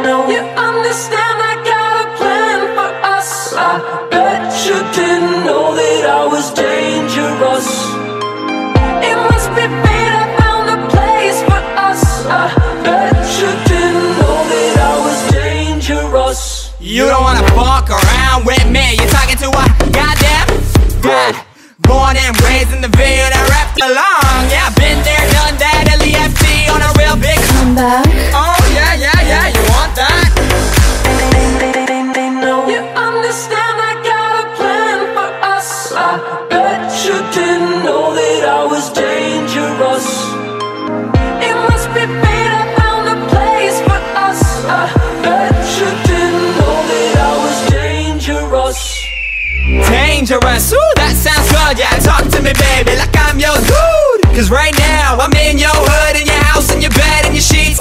You understand I got a plan for us. I bet you didn't know that I was dangerous. It must be fate, I found a place for us. I bet you didn't know that I was dangerous. You don't wanna fuck around with me. You're talking to a goddamn god. Born and raised in the Ville that rapped along. Yeah, been there, done that. LEFT on a real big comeback. Oh yeah, yeah, yeah, you want that? You understand I got a plan for us. I bet you didn't know that I was dangerous. It must be fate, I found a place for us. I bet you didn't know that I was dangerous. Dangerous, ooh, that sounds good. Yeah, talk to me, baby, like I'm your dude. Cause right now I'm in your hood, in your house, in your bed, in your sheets.